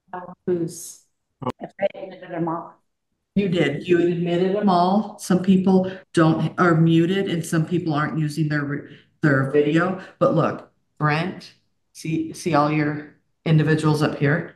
Who's, if I admitted them all. You did. You admitted them all. Some people don't are muted and some people aren't using their video. But look, Brent, see all your individuals up here.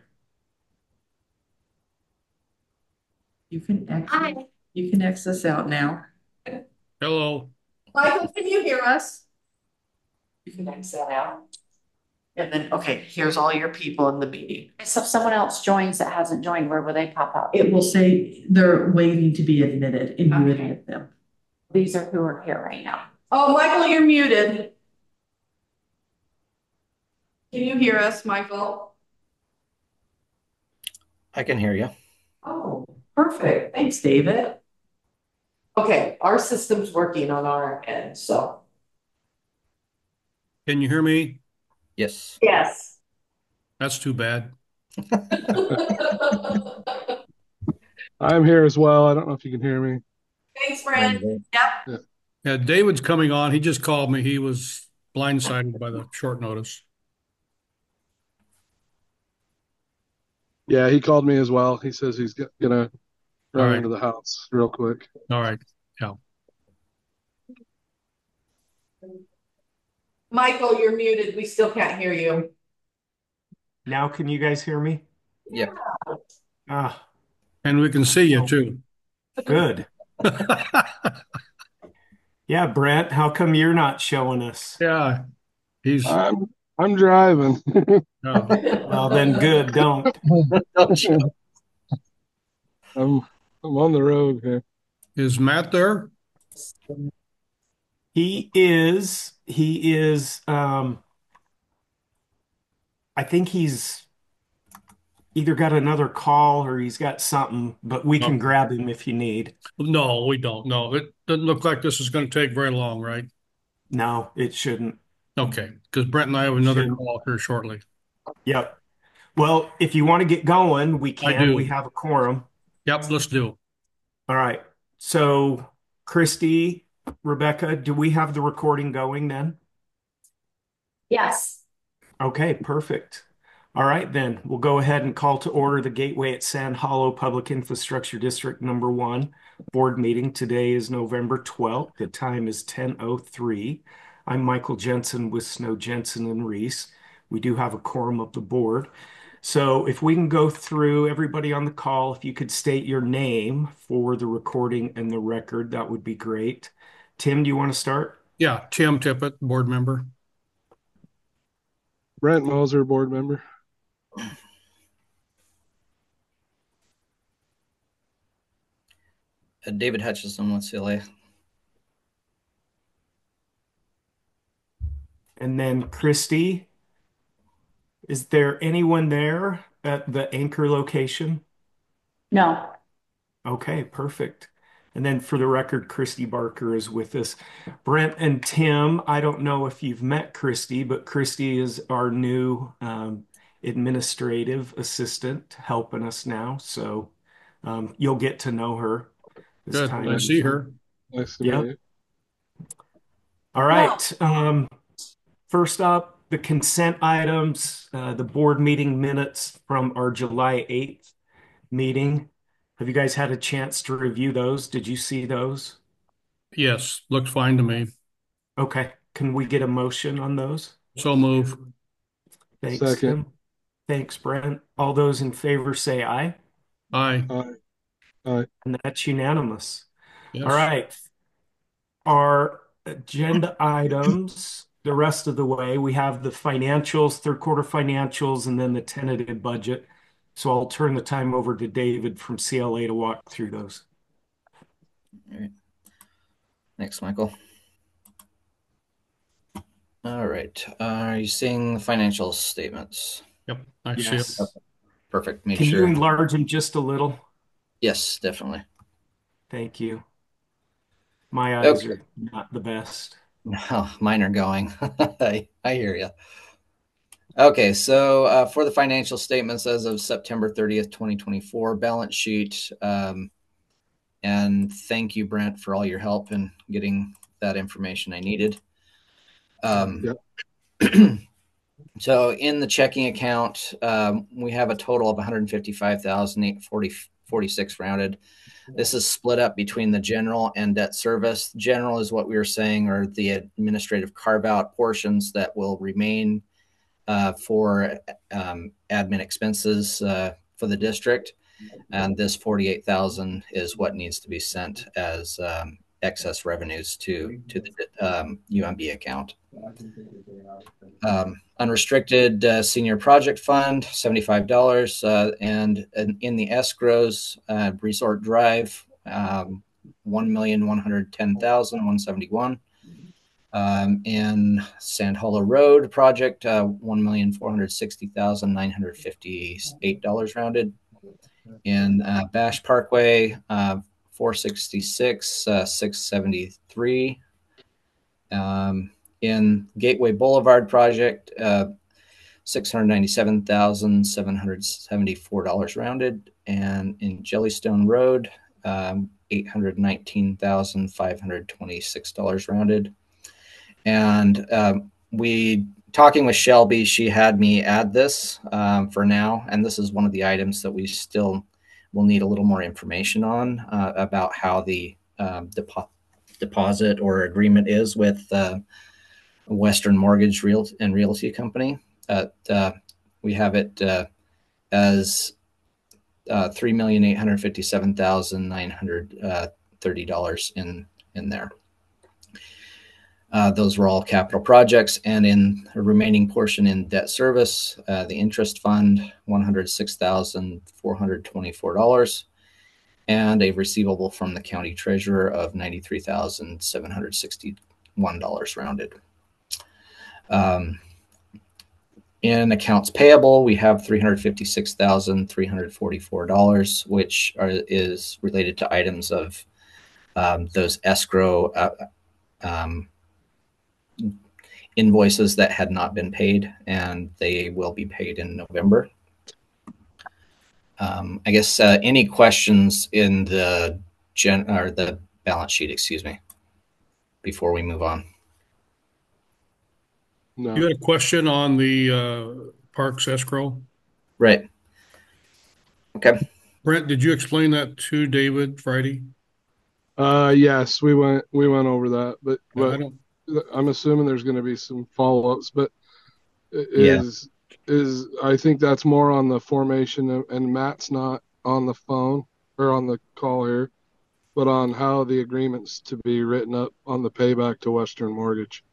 You can Hi. exit, you can X this out now. Hello. Michael, can you hear us? You can X that out. And then, okay, here's all your people in the meeting. So if someone else joins that hasn't joined, where will they pop up? It will say they're waiting to be admitted and you Okay. admit them. These are who are here right now. Oh, Michael, you're muted. Can you hear us, Michael? I can hear you. Oh, perfect. Thanks, David. Okay, our system's working on our end, so. Can you hear me? Yes. Yes. That's too bad. I'm here as well. I don't know if you can hear me. Thanks, Brent. Yep. Yeah, Yeah, David's coming on. He just called me. He was blindsided by the short notice. yeah, he called me as well. He says he's gonna All run right. into the house real quick. All right. Yeah. Michael, you're muted. We still can't hear you. Now, can you guys hear me? Yep. Ah, And we can see you too. good. Yeah, Brent, how come you're not showing us? Yeah. He's, I'm driving. Well, then good, don't. I'm I'm on the road here. is Matt there? He is, I think he's either got another call or he's got something, but we can No. grab him if you need. No, we don't. No, it doesn't look like this is going to take very long, right? No, it shouldn't. Okay. Because Brent and I have It another shouldn't. call here shortly. Yep. Well, if you want to get going, we I can. We do. have a quorum. Yep. Let's do. All right. So, Christy, Rebecca, do we have the recording going then? Yes. Okay, perfect. All right, then we'll go ahead and call to order the Gateway at Sand Hollow Public Infrastructure District Number One board meeting. Today is November 12th. The time is 10:03. I'm Michael Jensen with Snow Jensen and Reese. We do have a quorum of the board. So if we can go through everybody on the call, if you could state your name for the recording and the record, that would be great. Tim, do you want to start? Yeah. Tim Tippett, board member. Brent Moser, board member. David Hutchison with CLA. And then Christy. Is there anyone there at the anchor location? No. Okay, perfect. And then for the record, Christy Barker is with us. Brent and Tim, I don't know if you've met Christy, but Christy is our new administrative assistant helping us now. So you'll get to know her as Good. time I moves see on. her. Nice to meet Yep. you. All No. right. First up, the consent items, the board meeting minutes from our July 8th meeting. Have you guys had a chance to review those? Did you see those? Yes. Looks fine to me. Okay. Can we get a motion on those? So move. Thanks, Second. Tim. Thanks, Brent. All those in favor say aye, Aye. Aye. Aye. and that's unanimous. All Yes. right. Our agenda items, the rest of the way, we have the financials, third quarter financials, and then the tentative budget. So I'll turn the time over to David from CLA to walk through those. All right. Thanks, Michael. All right. Are you seeing the financial statements? Yep. I see it. Yes. Perfect. Make Can you sure. enlarge them just a little? Yes, definitely. Thank you. My eyes Okay. are not the best. Oh, mine are going. I hear you. Okay, so for the financial statements as of September 30th, 2024, balance sheet. And thank you, Brent, for all your help in getting that information I needed. Yep. So in the checking account, we have a total of 155,846 rounded. This is split up between the general and debt service. General is what we were saying are the administrative carve out portions that will remain for admin expenses for the district. And this 48,000 is what needs to be sent as excess revenues to the UMB account. Unrestricted senior project fund, $75, and in the escrows, Resort Drive, 1,110,171. In Sand Hollow Road project, $1,460,958 rounded. In Bash Parkway, 466, 673. In Gateway Boulevard project, $697,774 rounded. And in Jellystone Road, $819,526 rounded. And we talking with Shelby, she had me add this for now, and this is one of the items that we still will need a little more information on about how the deposit or agreement is with Western Mortgage Realty Company. We have it as $3,857,930 in there. Those were all capital projects, and in the remaining portion in debt service, the interest fund, $106,424, and a receivable from the county treasurer of $93,761 rounded. In accounts payable, we have $356,344, which is related to items of those escrow invoices that had not been paid, and they will be paid in November. I guess any questions in the balance sheet, excuse me, before we move on? No. You had a question on the parks escrow? Right. Okay. Brent, did you explain that to David Friday? Yes, we went over that, but I don't. I'm assuming there's going to be some follow-ups, but Yeah. is I think that's more on the formation, and Matt's not on the phone or on the call here, but on how the agreement's to be written up on the payback to Western Mortgage.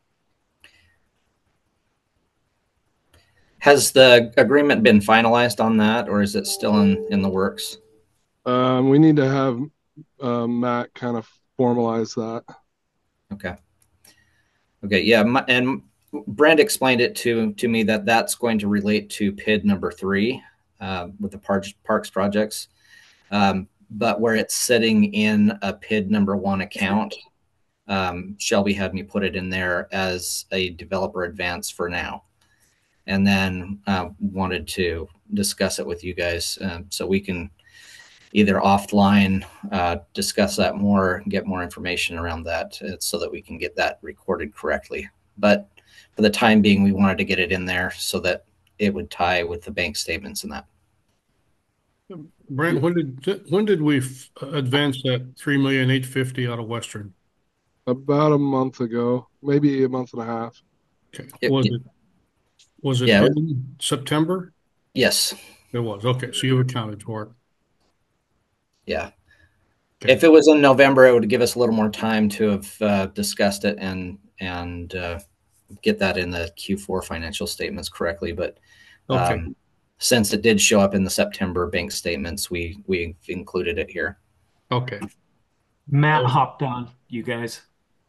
Has the agreement been finalized on that, or is it still in the works? We need to have Matt kind of formalize that. Okay. Okay. Yeah. And Brent explained it to me that that's going to relate to PID number 3 with the parks projects. But where it's sitting in a PID number 1 account, Shelby had me put it in there as a developer advance for now. And then wanted to discuss it with you guys so we can either offline discuss that more, get more information around that so that we can get that recorded correctly. But for the time being, we wanted to get it in there so that it would tie with the bank statements and that. Brent, when did we advance that $3,850,000 out of Western? About a month ago, maybe a month and a half. Okay. Was it Yeah. in September? Yes. It was. Okay. So you accounted for it. Yeah. Okay. If it was in November, it would give us a little more time to have discussed it and get that in the Q4 financial statements correctly. But Okay. Since it did show up in the September bank statements, we included it here. Okay. Matt hopped on, you guys.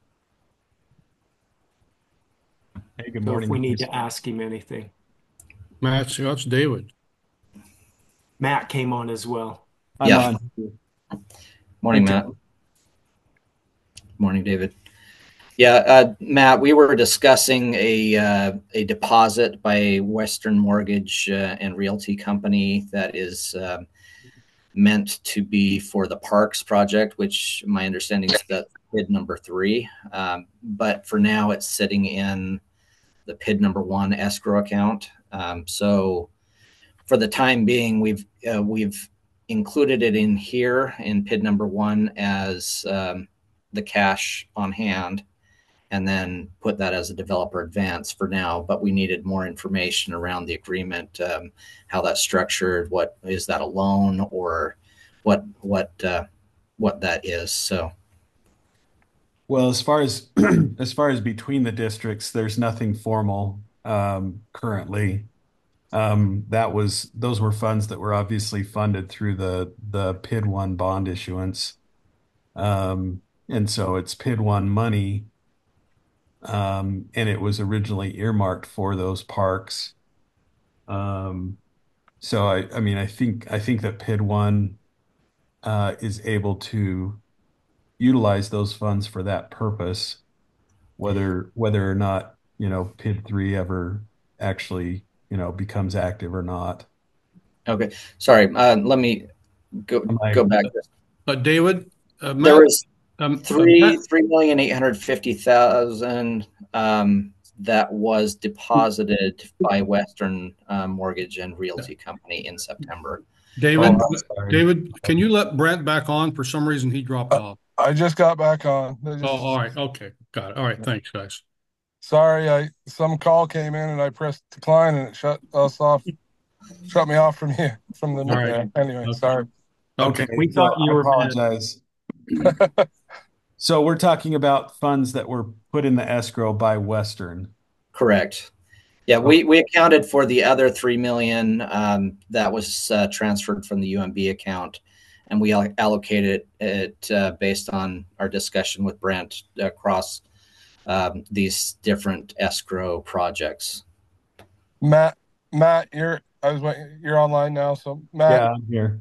Hey, good So morning. if we need to ask him anything. Matt, that's David. Matt came on as well. I'm Yeah. on. Morning, Matt. Morning, David. Yeah, Matt, we were discussing a deposit by Western Mortgage and Realty Company that is meant to be for the Parks project, which my understanding is that PID number 3. But for now, it's sitting in the PID number 1 escrow account. So for the time being, we've included it in here in PID number 1 as the cash on hand, and then put that as a developer advance for now. But we needed more information around the agreement, how that's structured. What is that, a loan, or what that is? So, Well, as far as as far as between the districts, there's nothing formal currently. Those were funds that were obviously funded through the PID one bond issuance. And so it's PID one money. And it was originally earmarked for those parks. So I mean, I think that PID one is able to utilize those funds for that purpose, whether or not, PID three ever actually, becomes active or not. okay, sorry. Let me go Am I- go back. David, There Matt, was Matt, 3,850,000 that was deposited by Western Mortgage and Realty Company in September. David, Oh, I'm sorry. David, can you let Brent back on? For some reason, he dropped off. I just got back on. Oh, all right. Okay. Got it. All right. Thanks, guys. Sorry, some call came in and I pressed decline and it shut me off from here from the All right. anyway. Okay. Sorry. Okay. We So thought you I were apologize. So we're talking about funds that were put in the escrow by Western. Correct. Yeah, we accounted for the other 3 million that was transferred from the UMB account, and we allocated it based on our discussion with Brent across these different escrow projects. Matt, you're online now. So Yeah, Matt, I'm here.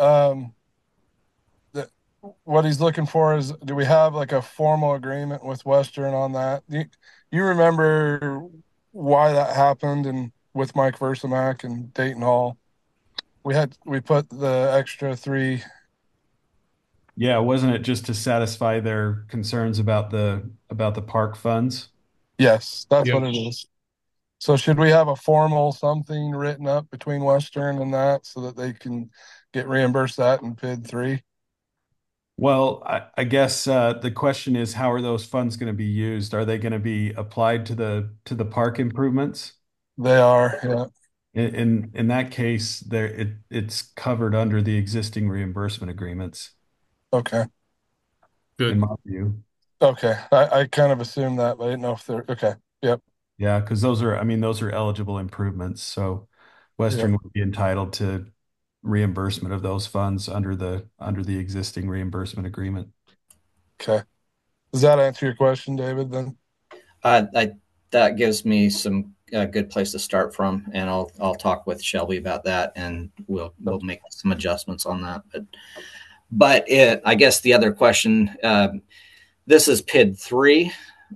what he's looking for is, do we have like a formal agreement with Western on that? You remember why that happened and with Mike Versamack and Dayton Hall? We put the extra three. Yeah, wasn't it just to satisfy their concerns about the park funds? Yes, that's Yeah. what it is. So should we have a formal something written up between Western and that so that they can get reimbursed that in PID 3? Well, I guess the question is, how are those funds going to be used? Are they going to be applied to the park improvements? They are, yeah. In that case, it's covered under the existing reimbursement agreements, Okay. in Good. my view. Okay. I kind of assumed that, but I didn't know if they're okay. Yep. Yeah, because those are eligible improvements. So Western would be entitled to reimbursement of those funds under the existing reimbursement agreement. Okay. Does that answer your question, David, then? That gives me some good place to start from, and I'll talk with Shelby about that, and we'll make some adjustments on that. But I guess the other question, this is PID 3,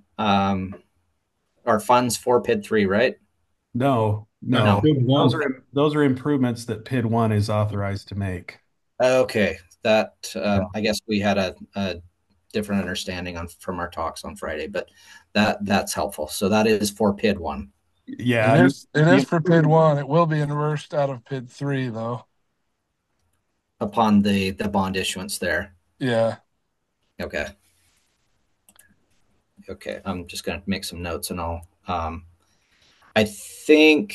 our funds for PID 3, right? No. No. Those are improvements that PID 1 is authorized to make. Okay, that I guess we had a different understanding from our talks on Friday, but that's helpful. So that is for PID 1. Yeah, It is for PID 1. It will be reversed out of PID 3, though. Upon the bond issuance there. Yeah. Okay. Okay, I'm just going to make some notes, and I'll I think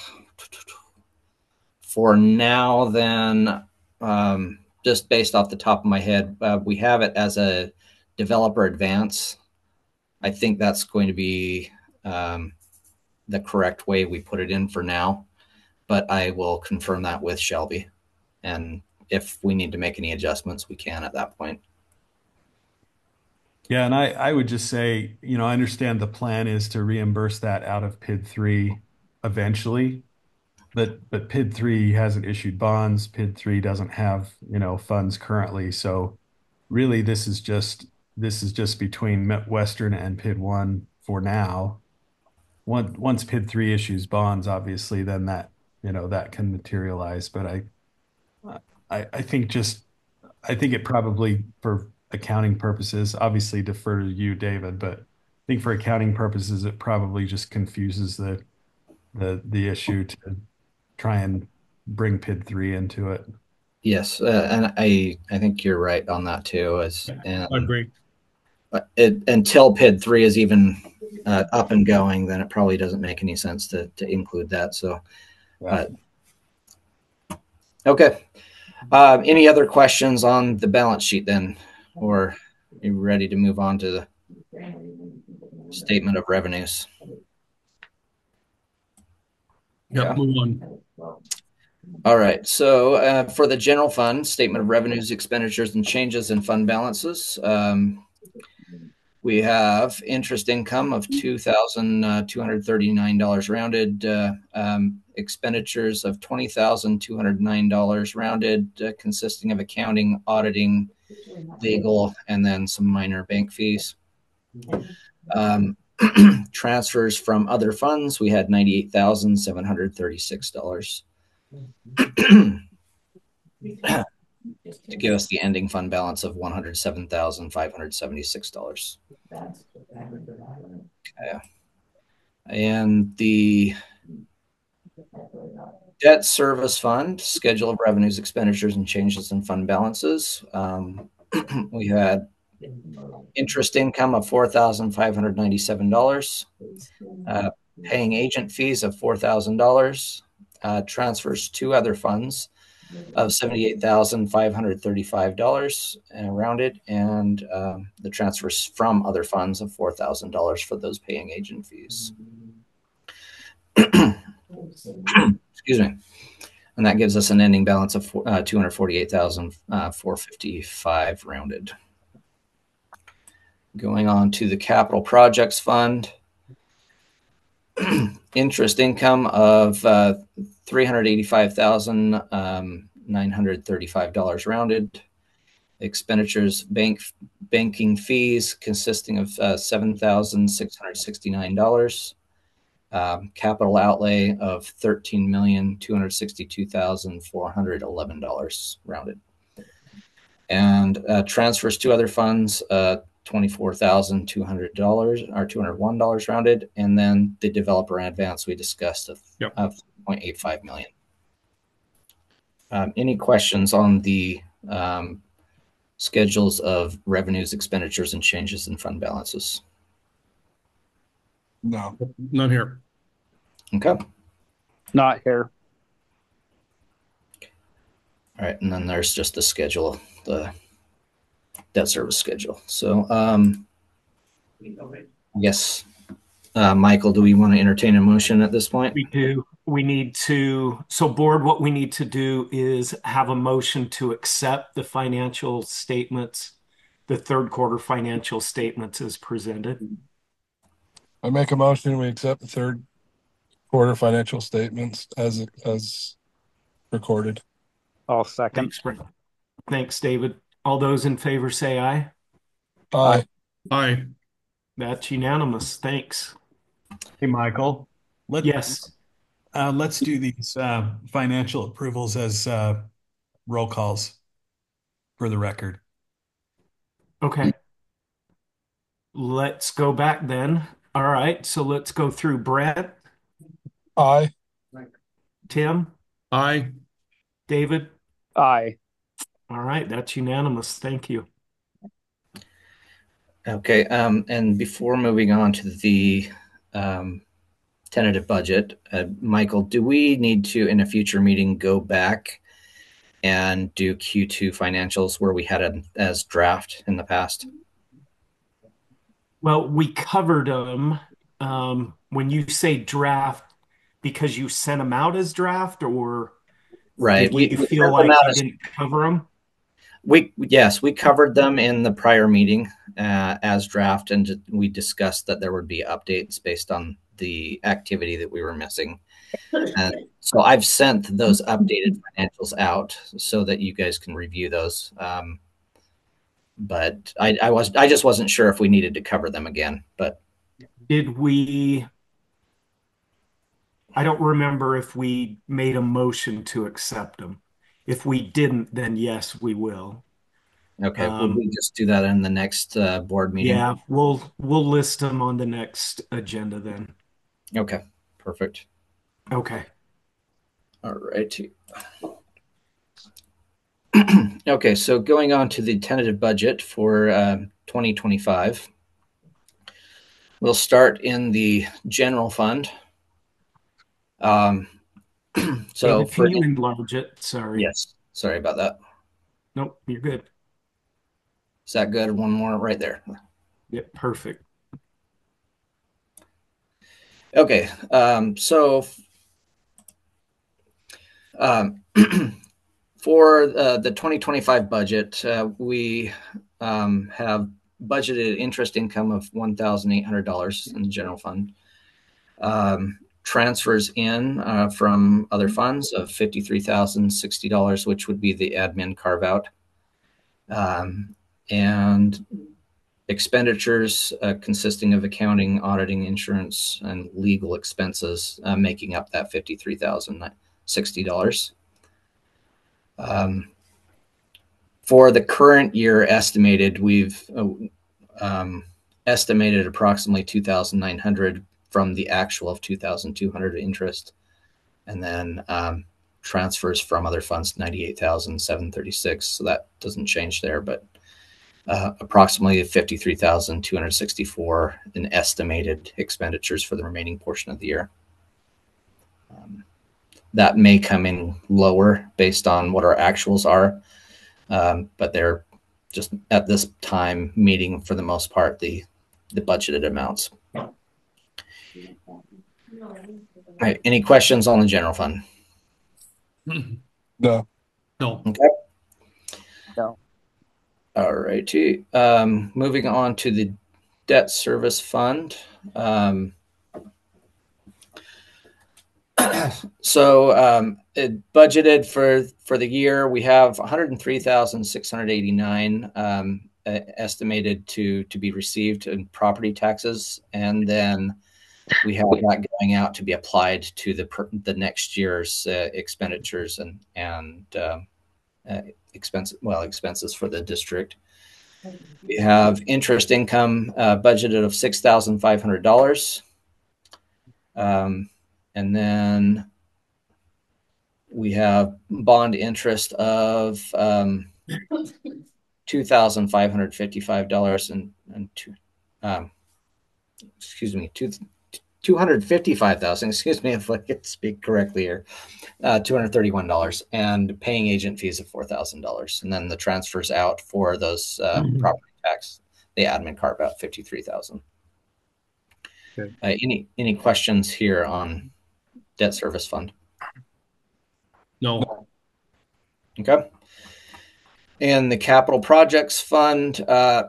for now then, just based off the top of my head, we have it as a developer advance. I think that's going to be the correct way we put it in for now, but I will confirm that with Shelby, and if we need to make any adjustments, we can at that point. Yeah, and I would just say, I understand the plan is to reimburse that out of PID 3 eventually, but PID 3 hasn't issued bonds. PID 3 doesn't have, funds currently. So really this is just between Western and PID 1 for now. Once PID 3 issues bonds, obviously, then that can materialize. But I think it probably, for accounting purposes, obviously defer to you, David, but think for accounting purposes, it probably just confuses the issue to try and bring PID 3 into it. Yes, and I think you're right on that too. I agree. Until PID 3 is even up and going, then it probably doesn't make any sense to include that. So, okay. Any other questions on the balance sheet then, or are you ready to move on to the statement of revenues? Yep, move on. All right. So for the general fund, statement of revenues, expenditures, and changes in fund balances, we have interest income of $2,239 rounded, expenditures of $20,209 rounded, consisting of accounting, auditing, legal, and then some minor bank fees. Transfers from other funds, we had $98,736 to give us the ending fund balance of $107,576. Okay. And the debt service fund, schedule of revenues, expenditures, and changes in fund balances. We had interest income of $4,597, paying agent fees of $4,000, transfers to other funds of $78,535 rounded, and the transfers from other funds of $4,000 for those paying agent fees. Excuse me. And that gives us an ending balance of $248,455 rounded. Going on to the capital projects fund, interest income of $385,935 rounded. Expenditures, banking fees consisting of $7,669. Capital outlay of $13,262,411 rounded. And transfers to other funds, $24,200 or $201 rounded, and then the developer advance we discussed of $0.85 million. Any questions on the schedules of revenues, expenditures, and changes in fund balances? No. None here. Okay. Not here. All right, and then there's just the schedule, the debt service schedule. So, yes, Michael, do we want to entertain a motion at this point? We do. We need to, so board, what we need to do is have a motion to accept the financial statements, the third quarter financial statements as presented. I make a motion, we accept the third quarter financial statements as recorded. I'll second. Thanks, Brent. Thanks, David. All those in favor say aye. Aye. Aye. That's unanimous. Thanks. Hey, Michael. Yes. Let's do these financial approvals as roll calls for the record. Okay. Let's go back then. All right. So let's go through Brent, Aye. Tim, Aye. David. Aye. All right. That's unanimous. Thank you. Okay. And before moving on to the tentative budget, Michael, do we need to, in a future meeting, go back and do Q2 financials where we had it as draft in the past? Well, we covered them. When you say draft, because you sent them out as draft, or right? Did you feel like you didn't cover them? Yes, we covered them in the prior meeting as draft, and we discussed that there would be updates based on the activity that we were missing. So I've sent those updated financials out so that you guys can review those. But I just wasn't sure if we needed to cover them again. But did we? I don't remember if we made a motion to accept them. If we didn't, then yes, we will. Okay, would we just do that in the next board meeting? Yeah, we'll list them on the next agenda then. Okay, perfect. Okay. All righty. Okay, so going on to the tentative budget for 2025. We'll start in the general fund. So David, can you enlarge it? Sorry. yes, sorry about that. Nope, you're good. Is that good? One more right there. Yeah, perfect. Okay, so for the 2025 budget, we have budgeted interest income of $1,800 in the general fund. Transfers in from other funds of $53,060, which would be the admin carve out. And expenditures consisting of accounting, auditing, insurance, and legal expenses, making up that $53,060. For the current year estimated, we've estimated approximately 2,900 from the actual of 2,200 interest, and then transfers from other funds 98,736. So that doesn't change there, but approximately 53,264 in estimated expenditures for the remaining portion of the year. That may come in lower based on what our actuals are, but they're just at this time meeting for the most part the budgeted amounts. All right, any questions on the general fund? No. No. Okay. No. All righty. Moving on to the debt service fund. So it budgeted for the year, we have 103,689 estimated to be received in property taxes, and then we have that going out to be applied to the next year's expenditures and expenses for the district. We have interest income budgeted of $6,500. And then we have bond interest of $2,555 and $255,000. Excuse me if I could speak correctly here. $231 and paying agent fees of $4,000, and then the transfers out for those property tax, the admin carve out $53,000. Okay. Any questions here on debt service fund? No. Okay. And the capital projects fund,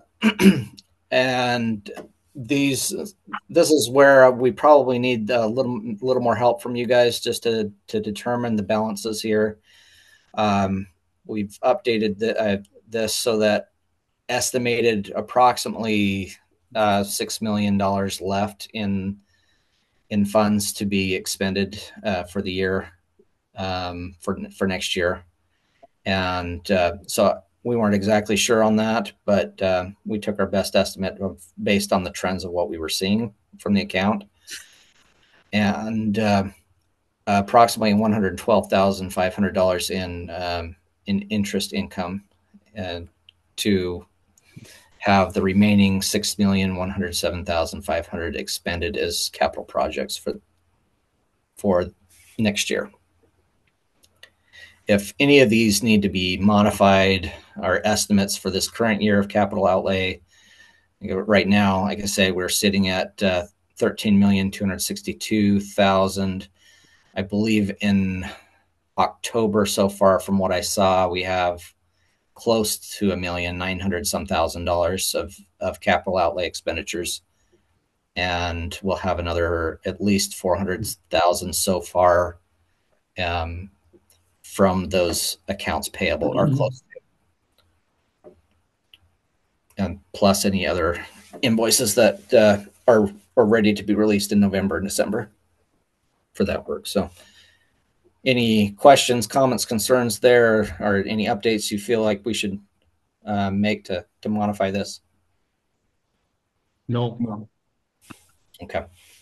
and this is where we probably need a little more help from you guys just to determine the balances here. We've updated this so that estimated approximately $6 million left in funds to be expended for the year, for next year. And so we weren't exactly sure on that, but we took our best estimate based on the trends of what we were seeing from the account. And approximately $112,500 in interest income, and to have the remaining $6,107,500 expended as capital projects for next year. If any of these need to be modified, our estimates for this current year of capital outlay, right now, like I say, we're sitting at $13,262,000. I believe in October so far, from what I saw, we have close to $1,900,000 of capital outlay expenditures, and we'll have another at least $400,000 so far from those accounts payable or close to, and plus any other invoices that are ready to be released in November and December for that work. So any questions, comments, concerns there, or any updates you feel like we should make to modify this? No. No. Okay.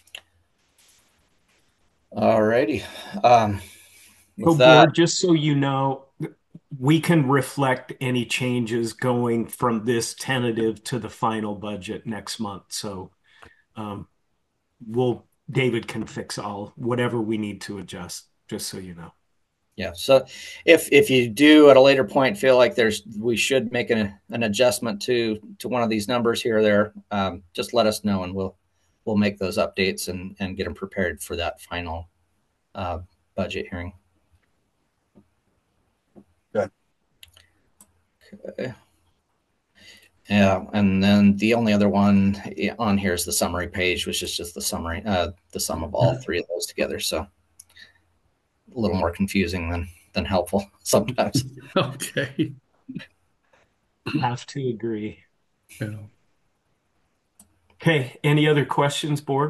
All righty. So With that, board, just so you know, we can reflect any changes going from this tentative to the final budget next month. So um, David can fix all, whatever we need to adjust, just so you know. yeah. So if you do at a later point feel like we should make an adjustment to one of these numbers here or there, just let us know and we'll make those updates and get them prepared for that final budget hearing. Good. Okay. Yeah, and then the only other one on here is the summary page, which is just the summary, the sum of all three of those together. So a little more confusing than helpful sometimes. Okay. Have to agree. Yeah. Okay, any other questions, board?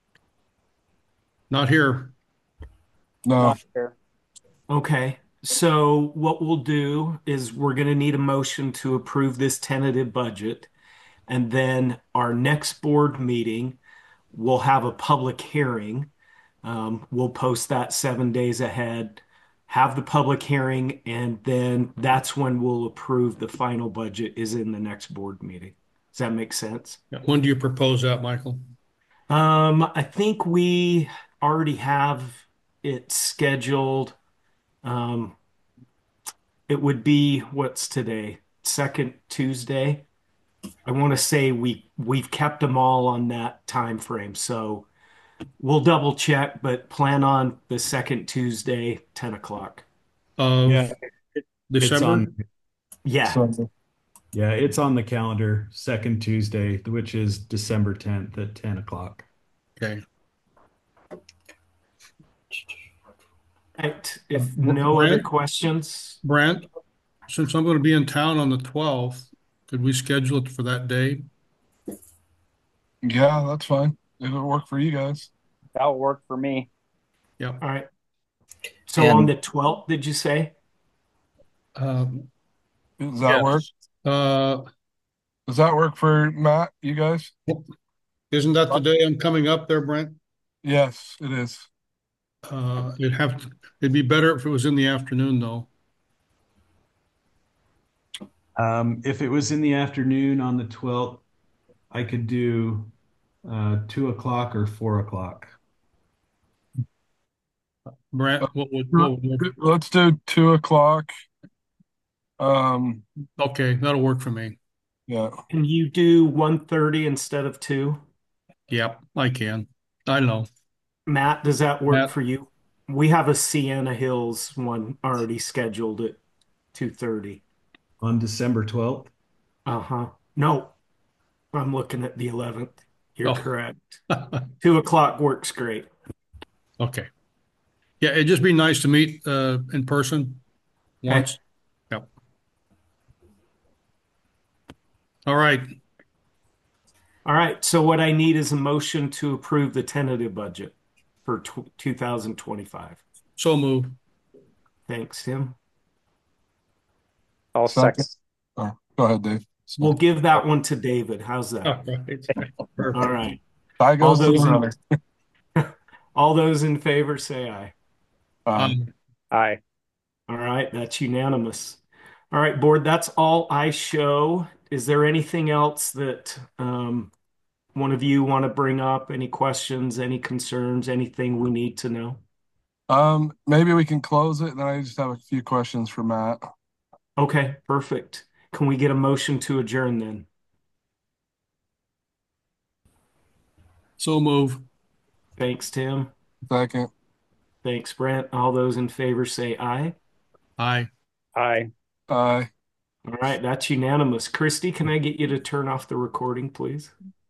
Not here. No. Not here. Okay, so what we'll do is we're going to need a motion to approve this tentative budget. And then our next board meeting, we'll have a public hearing. We'll post that 7 days ahead, have the public hearing, and then that's when we'll approve the final budget is in the next board meeting. Does that make sense? Yeah. When do you propose that, Michael? I think we already have it scheduled. It would be, what's today? Second Tuesday. I want to say we've kept them all on that time frame. So we'll double check, but plan on the second Tuesday, 10 o'clock. Of Yeah, it's December? on, Yeah. yeah, it's on the calendar, second Tuesday, which is December 10th at 10 o'clock. Okay. Right. If no other Brent? questions, Brent, since I'm going to be in town on the 12th, could we schedule it for that day? Yeah, that's fine. It'll work for you guys. That'll work for me. Yeah. all right. So And- on the 12th, did you say? Um, Does that yes. work? Does that work for Matt, you guys? Isn't that the day I'm coming up there, Brent? Yes, it is. It'd be better if it was in the afternoon though. If it was in the afternoon on the 12th, I could do 2 o'clock or 4 o'clock. Brent, what would work? Let's do 2 o'clock. Okay, that'll work for me. Yeah. Can you do 1:30 instead of 2? Yep, I can. I know. Matt, does that work Matt? for you? We have a Sienna Hills one already scheduled at 2:30. On December 12th? Uh-huh. No, I'm looking at the 11th. You're Oh. correct. 2 o'clock works great. Okay. Yeah, it'd just be nice to meet in person once. Yep. All right. All right. So what I need is a motion to approve the tentative budget for 2025. So move. Thanks, Tim. I'll second. Oh, go ahead, Dave. We'll give that one to David. How's that? All right. Perfect. All right. Tie goes to the those in- runner. All those in favor say aye. Aye. All right, that's unanimous. All right, board, that's all I show. Is there anything else that one of you want to bring up? Any questions, any concerns, anything we need to know? Maybe we can close it, and then I just have a few questions for Matt. Okay, perfect. Can we get a motion to adjourn then? So move. Thanks, Tim. Second. Thanks, Brent. All those in favor say aye. Aye. Aye. Aye. All right, that's unanimous. Christy, can I get you to turn off the recording, please?